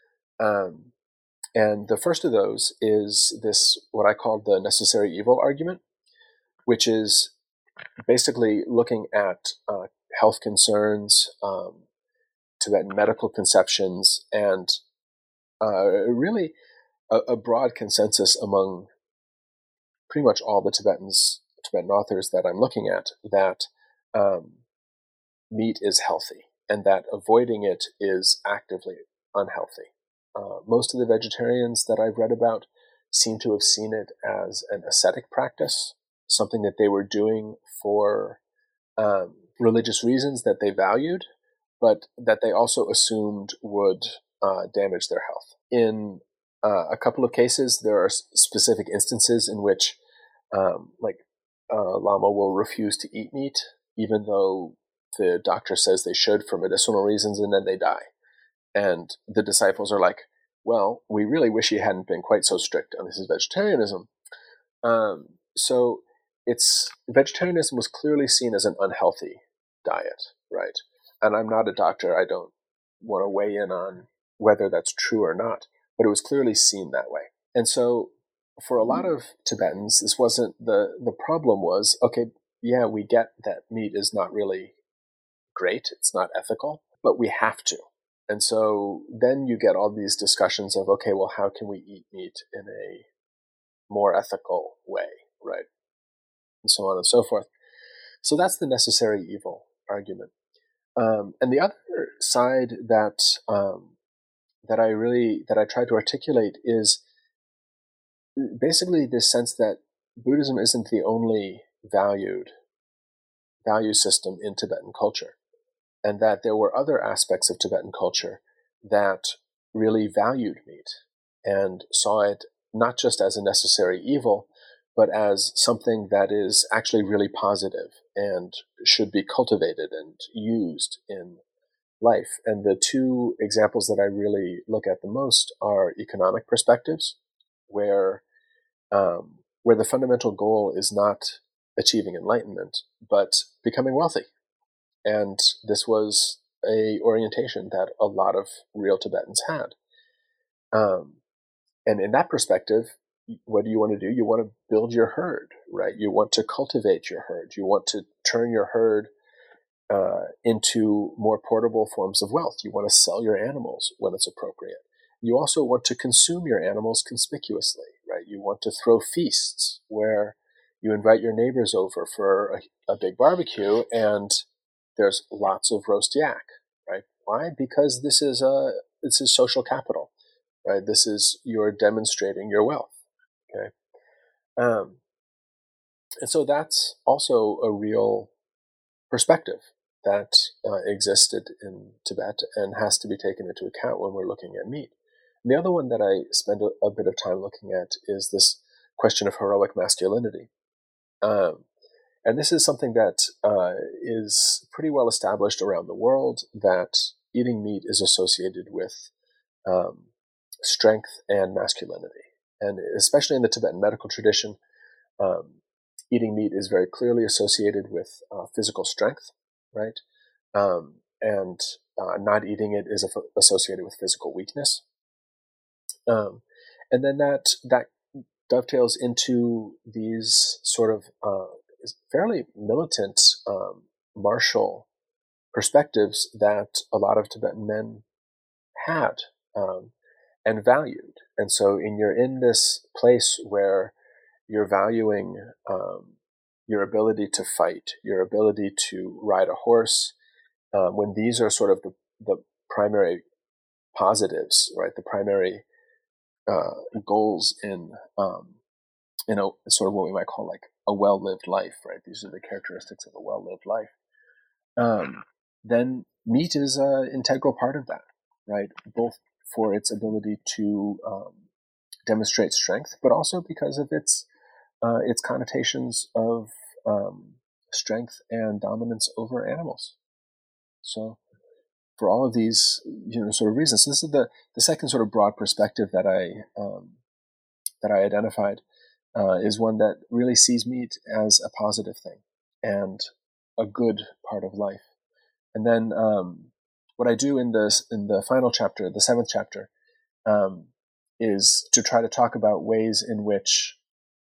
And the first of those is this, what I call the necessary evil argument, which is basically looking at health concerns, Tibetan medical conceptions, and really a broad consensus among pretty much all the Tibetan authors that I'm looking at, that meat is healthy and that avoiding it is actively unhealthy. Most of the vegetarians that I've read about seem to have seen it as an ascetic practice, something that they were doing for religious reasons that they valued, but that they also assumed would damage their health. In a couple of cases, there are specific instances in which Lama will refuse to eat meat, even though the doctor says they should for medicinal reasons, and then they die. And the disciples are like, well, we really wish he hadn't been quite so strict on his vegetarianism. So vegetarianism was clearly seen as an unhealthy diet, right? And I'm not a doctor. I don't want to weigh in on whether that's true or not, but it was clearly seen that way. And so for a lot of Tibetans, this wasn't the problem was, okay, yeah, we get that meat is not really great. It's not ethical, but we have to. And so then you get all these discussions of, okay, well, how can we eat meat in a more ethical way, right? And so on and so forth. So that's the necessary evil argument. And the other side that I try to articulate is basically this sense that Buddhism isn't the only value system in Tibetan culture, and that there were other aspects of Tibetan culture that really valued meat and saw it not just as a necessary evil, but as something that is actually really positive and should be cultivated and used in life. And the two examples that I really look at the most are economic perspectives, where the fundamental goal is not achieving enlightenment, but becoming wealthy. And this was a orientation that a lot of real Tibetans had. And in that perspective, what do you want to do? You want to build your herd, right? You want to cultivate your herd. You want to turn your herd into more portable forms of wealth. You want to sell your animals when it's appropriate. You also want to consume your animals conspicuously, right? You want to throw feasts where you invite your neighbors over for a big barbecue, and there's lots of roast yak, right? Why? Because this is social capital, right? You're demonstrating your wealth, okay? And so that's also a real perspective that existed in Tibet and has to be taken into account when we're looking at meat. And the other one that I spend a bit of time looking at is this question of heroic masculinity. And this is something that is pretty well established around the world, that eating meat is associated with strength and masculinity. And especially in the Tibetan medical tradition, eating meat is very clearly associated with physical strength, right? And not eating it is associated with physical weakness. And then that dovetails into these sort of fairly militant martial perspectives that a lot of Tibetan men had and valued. And so you're in this place where you're valuing your ability to fight, your ability to ride a horse, when these are sort of the primary positives, right? The primary goals in a sort of what we might call like a well-lived life, right? These are the characteristics of a well-lived life. Then meat is an integral part of that, right? Both for its ability to demonstrate strength, but also because of its connotations of strength and dominance over animals. So, for all of these, sort of reasons, so this is the second sort of broad perspective that I identified, is one that really sees meat as a positive thing and a good part of life. And then what I do in the final chapter, the 7th chapter, is to try to talk about ways in which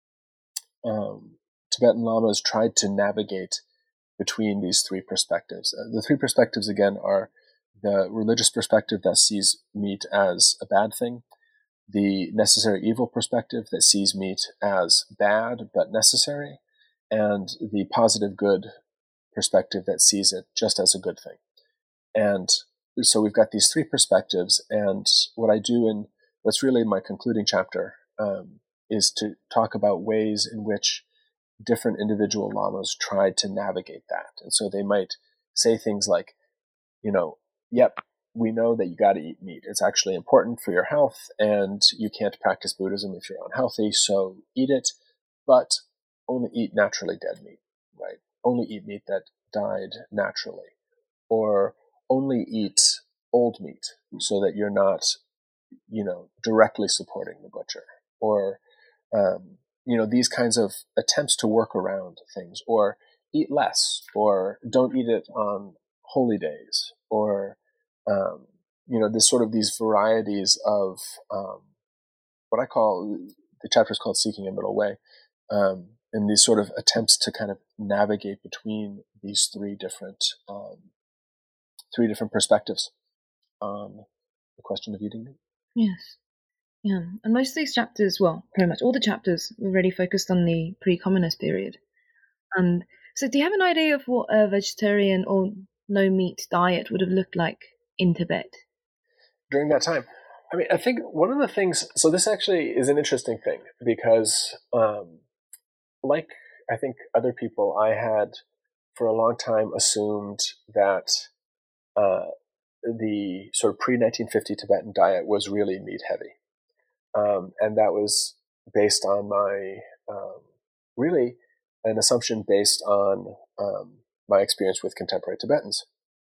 Tibetan lamas tried to navigate between these three perspectives. The three perspectives, again, are the religious perspective that sees meat as a bad thing, the necessary evil perspective that sees meat as bad but necessary, and the positive good perspective that sees it just as a good thing. And so we've got these three perspectives, and what I do in what's really my concluding chapter is to talk about ways in which different individual lamas tried to navigate that. And so they might say things like, yep, we know that you got to eat meat. It's actually important for your health, and you can't practice Buddhism if you're unhealthy, so eat it, but only eat naturally dead meat, right? Only eat meat that died naturally, or only eat old meat so that you're not, directly supporting the butcher, or, these kinds of attempts to work around things, or eat less, or don't eat it on holy days, or, this sort of these varieties of what I call, the chapter is called Seeking a Middle Way, and these sort of attempts to kind of navigate between these three different perspectives on the question of eating meat. Yes. Yeah. And most of these chapters, well, pretty much all the chapters, were really focused on the pre-communist period. And so do you have an idea of what a vegetarian or no meat diet would have looked like in Tibet during that time? I mean, I think one of the things, so this actually is an interesting thing, because like I think other people, I had for a long time assumed that the sort of pre-1950 Tibetan diet was really meat heavy. And that was based on my, really an assumption based on my experience with contemporary Tibetans.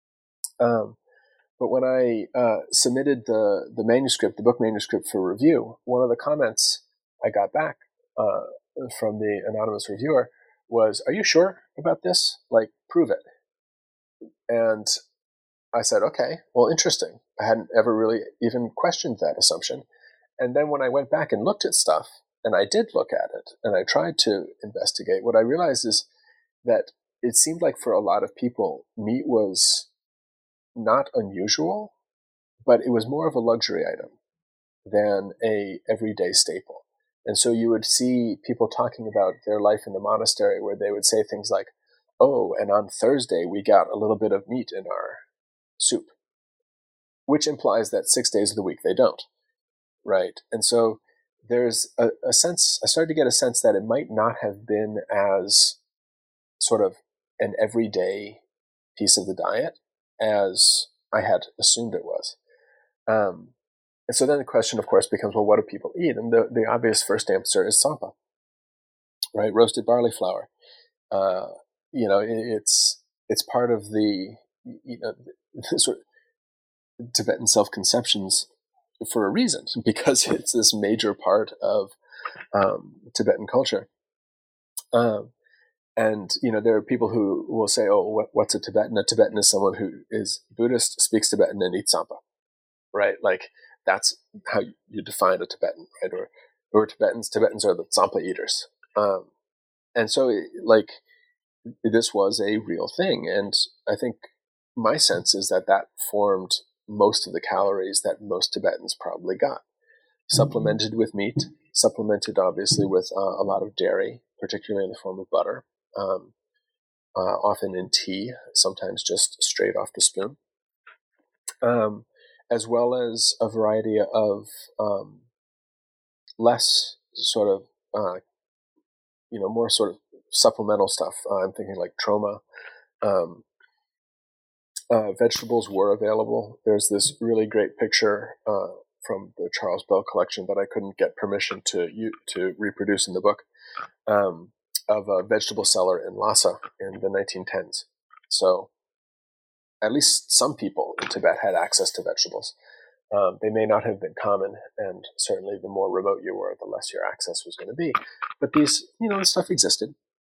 But when I submitted the manuscript, the book manuscript for review, one of the comments I got back from the anonymous reviewer was, "Are you sure about this? Like, prove it." And I said, okay, well, interesting. I hadn't ever really even questioned that assumption. And then when I went back and looked at stuff, and I did look at it, and I tried to investigate, what I realized is that it seemed like for a lot of people, meat was not unusual, but it was more of a luxury item than a everyday staple. And so you would see people talking about their life in the monastery where they would say things like, oh, and on Thursday we got a little bit of meat in our soup, which implies that 6 days of the week they don't, right? And so there's a sense, I started to get a sense that it might not have been as sort of an everyday piece of the diet as I had assumed it was. And so then the question, of course, becomes, well, what do people eat? And the obvious first answer is tsampa, right? Roasted barley flour. It's part of the, the sort of Tibetan self-conceptions for a reason, because it's this major part of Tibetan culture. And, there are people who will say, oh, what's a Tibetan? A Tibetan is someone who is Buddhist, speaks Tibetan, and eats tsampa, right? Like, that's how you define a Tibetan, right? Or or Tibetans. Tibetans are the Tsampa eaters. And so, this was a real thing. And I think my sense is that formed most of the calories that most Tibetans probably got. Supplemented with meat, supplemented obviously with a lot of dairy, particularly in the form of butter, often in tea, sometimes just straight off the spoon, as well as a variety of less sort of, more sort of supplemental stuff. I'm thinking like troma. Vegetables were available. There's this really great picture from the Charles Bell collection that I couldn't get permission to reproduce in the book, of a vegetable seller in Lhasa in the 1910s. So at least some people in Tibet had access to vegetables. They may not have been common, and certainly the more remote you were, the less your access was going to be. But these, this stuff existed.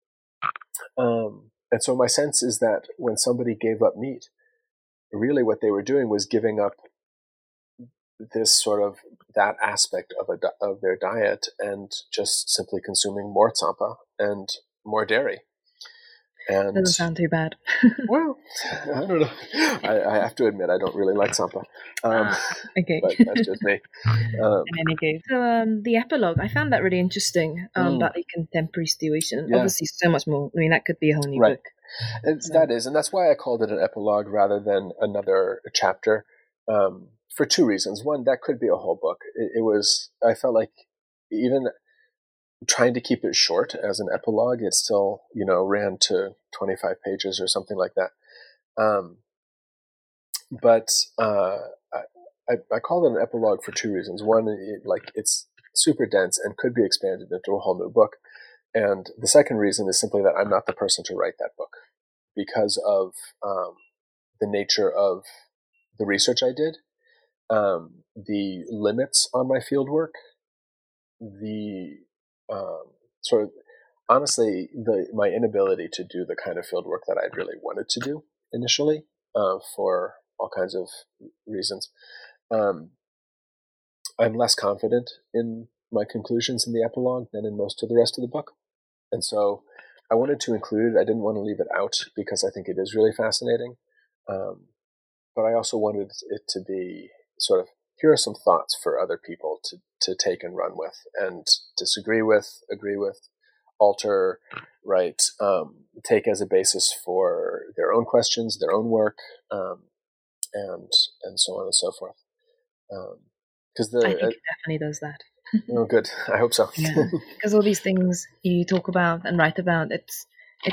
And so my sense is that when somebody gave up meat, really what they were doing was giving up this sort of, that aspect of their diet and just simply consuming more tsampa and more dairy. And doesn't sound too bad. Well, I don't know. I have to admit, I don't really like tsampa. Okay. But that's just me. In any case. So the epilogue, I found that really interesting, about the contemporary situation. Yeah. Obviously, so much more. I mean, that could be a whole new Right. book. And that's why I called it an epilogue rather than another chapter, for two reasons. One, that could be a whole book. I felt like even trying to keep it short as an epilogue, it still, ran to 25 pages or something like that. But I called it an epilogue for two reasons. One, it's super dense and could be expanded into a whole new book. And the second reason is simply that I'm not the person to write that book because of the nature of the research I did, the limits on my fieldwork, the sort of, honestly, my inability to do the kind of fieldwork that I'd really wanted to do initially, for all kinds of reasons. I'm less confident in my conclusions in the epilogue than in most of the rest of the book. And so I wanted to include it. I didn't want to leave it out because I think it is really fascinating. But I also wanted it to be sort of, here are some thoughts for other people to take and run with and disagree with, agree with, alter, right? Take as a basis for their own questions, their own work, and so on and so forth. Because I think it definitely does that. Oh, good. I hope so. Yeah, because all these things you talk about and write about, it's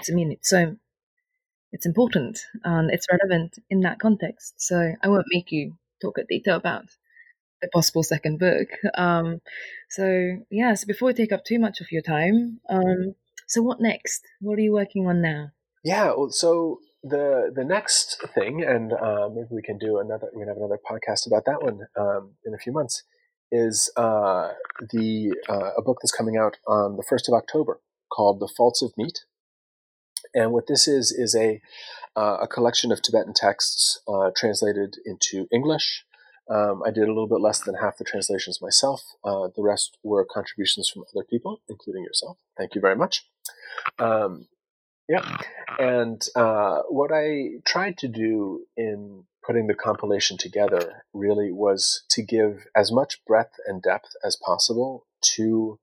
important and it's relevant in that context. So I won't make you talk in detail about the possible second book. So before we take up too much of your time, so what next? What are you working on now? Yeah, well, so the next thing, and maybe we can have another podcast about that one in a few months, is a book that's coming out on the 1st of October called The Faults of Meat. And what this is a collection of Tibetan texts translated into English. I did a little bit less than half the translations myself. The rest were contributions from other people, including yourself. Thank you very much. And what I tried to do in putting the compilation together really was to give as much breadth and depth as possible to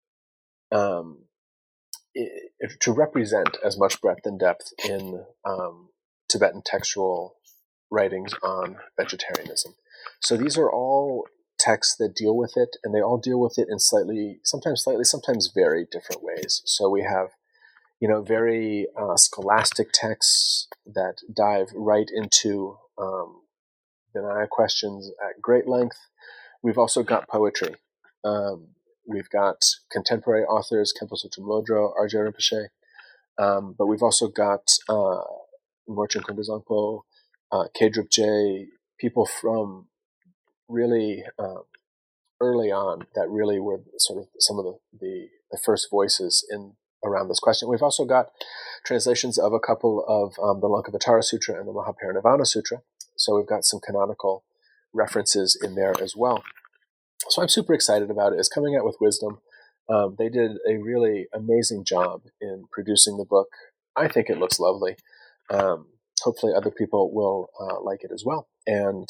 represent as much breadth and depth in Tibetan textual writings on vegetarianism. So these are all texts that deal with it, and they all deal with it in sometimes very different ways. So we have, very scholastic texts that dive right into Vinaya questions at great length. We've also got poetry. We've got contemporary authors, Khenpo Sotrim Lodro, Arjay Rinpoche, but we've also got Morchen Kunda Zangpo, Kedrup J, people from really early on that really were sort of some of the first voices around this question. We've also got translations of a couple of the Lankavatara Sutra and the Mahaparinirvana Sutra, so we've got some canonical references in there as well. So I'm super excited about it. It's coming out with Wisdom. They did a really amazing job in producing the book. I think it looks lovely. Hopefully other people will like it as well. And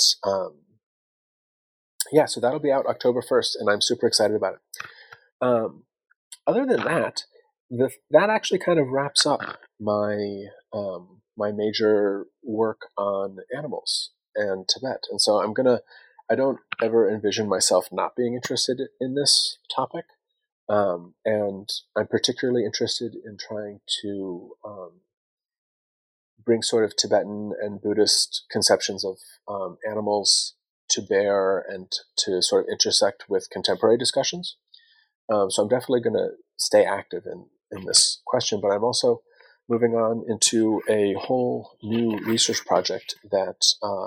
so that'll be out October 1st, and I'm super excited about it. Other than that, that actually kind of wraps up my my major work on animals and Tibet. And so I don't ever envision myself not being interested in this topic. And I'm particularly interested in trying to bring sort of Tibetan and Buddhist conceptions of animals to bear and to sort of intersect with contemporary discussions. So I'm definitely going to stay active in this question, but I'm also moving on into a whole new research project that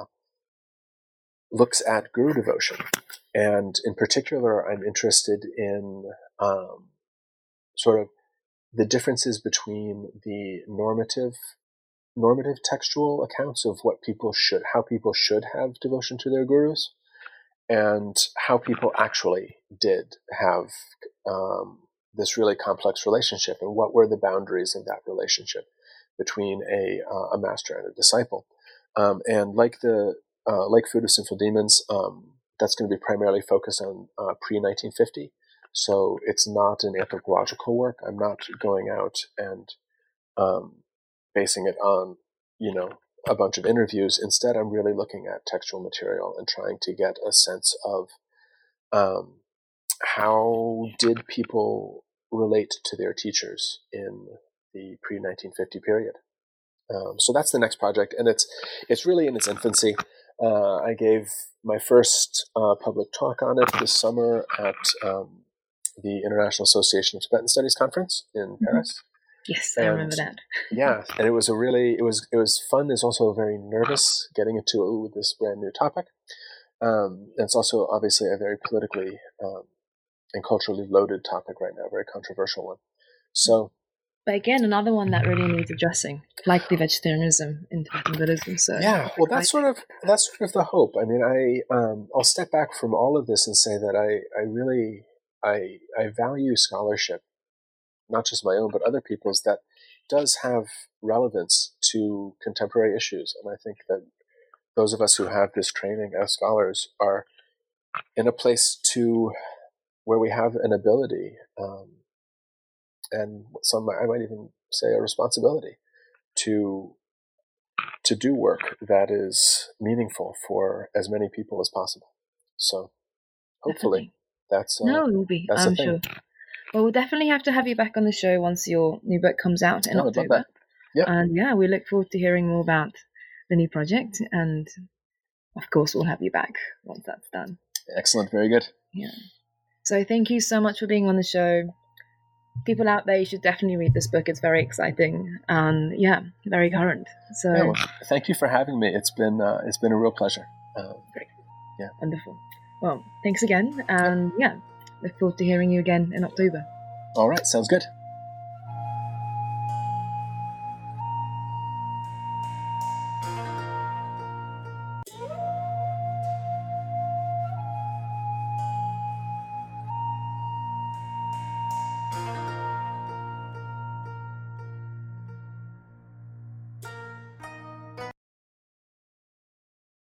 looks at guru devotion. And in particular, I'm interested in sort of the differences between the normative textual accounts of how people should have devotion to their gurus, and how people actually did have this really complex relationship, and what were the boundaries of that relationship between a master and a disciple. And like Food of Sinful Demons, that's going to be primarily focused on pre-1950. So it's not an anthropological work. I'm not going out and basing it on, a bunch of interviews. Instead, I'm really looking at textual material and trying to get a sense of how did people relate to their teachers in the pre-1950 period. So that's the next project, and it's really in its infancy. I gave my first public talk on it this summer at the International Association of Tibetan Studies conference in Paris. Yes, I remember that. Yeah, and it was it was fun. It's also very nervous getting into this brand new topic. And it's also obviously a very politically and culturally loaded topic right now, a very controversial one. So, but again, another one that really needs addressing, like the vegetarianism in Tibetan Buddhism. So yeah, well, that's sort of the hope. I mean, I'll step back from all of this and say that I really value scholarship, not just my own, but other people's, that does have relevance to contemporary issues. And I think that those of us who have this training as scholars are in a place where we have an ability, and I might even say a responsibility to do work that is meaningful for as many people as possible. So hopefully it will be. I'm sure. Well, we'll definitely have to have you back on the show once your new book comes out in October. I'd love that. Yep. And we look forward to hearing more about the new project. And of course, we'll have you back once that's done. Excellent. Very good. Yeah. So thank you so much for being on the show. People out there, you should definitely read this book. It's very exciting and very current. So thank you for having me. It's been a real pleasure. Great. Yeah. Wonderful. Well, thanks again. And look forward to hearing you again in October. All right. Sounds good.